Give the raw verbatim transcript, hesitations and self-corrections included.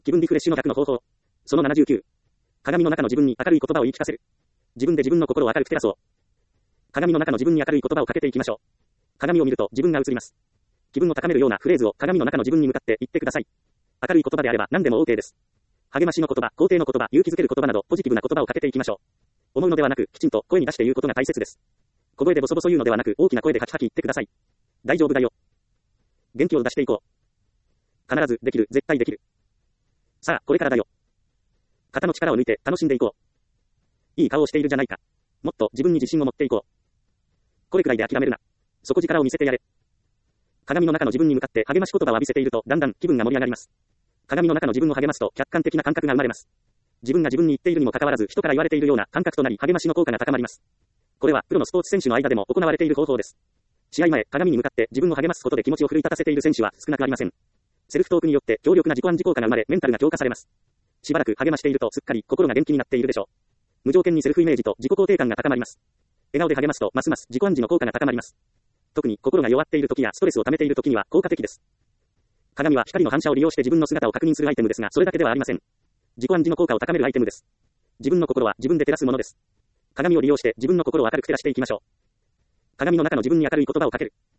気分リフレッシュの逆の方法。そのななじゅうきゅう。鏡の中の自分に明るい言葉を言い聞かせる。自分で自分の心を明るく照らそう。鏡の中の自分に明るい言葉をかけていきましょう。鏡を見ると自分が映ります。気分を高めるようなフレーズを鏡の中の自分に向かって言ってください。明るい言葉であれば何でも OK です。励ましの言葉、肯定の言葉、勇気づける言葉などポジティブな言葉をかけていきましょう。思うのではなく、きちんと声に出して言うことが大切です。小声でボソボソ言うのではなく、大きな声でハキハキ言ってください。大丈夫だよ。元気を出していこう。必ずできる、絶対できる。さあ、これからだよ。肩の力を抜いて楽しんでいこう。いい顔をしているじゃないか。もっと自分に自信を持っていこう。これくらいで諦めるな。底力を見せてやれ。鏡の中の自分に向かって励まし言葉を浴びせているとだんだん気分が盛り上がります。鏡の中の自分を励ますと客観的な感覚が生まれます。自分が自分に言っているにもかかわらず人から言われているような感覚となり励ましの効果が高まります。これはプロのスポーツ選手の間でも行われている方法です。試合前、鏡に向かって自分を励ますことで気持ちを奮い立たせている選手は少なくありません。セルフトークによって強力な自己暗示効果が生まれメンタルが強化されます。しばらく励ましているとすっかり心が元気になっているでしょう。無条件にセルフイメージと自己肯定感が高まります。笑顔で励ますとますます自己暗示の効果が高まります。特に心が弱っている時やストレスを溜めている時には効果的です。鏡は光の反射を利用して自分の姿を確認するアイテムですが、それだけではありません。自己暗示の効果を高めるアイテムです。自分の心は自分で照らすものです。鏡を利用して自分の心を明るく照らしていきましょう。鏡の中の自分に明るい言葉をかける。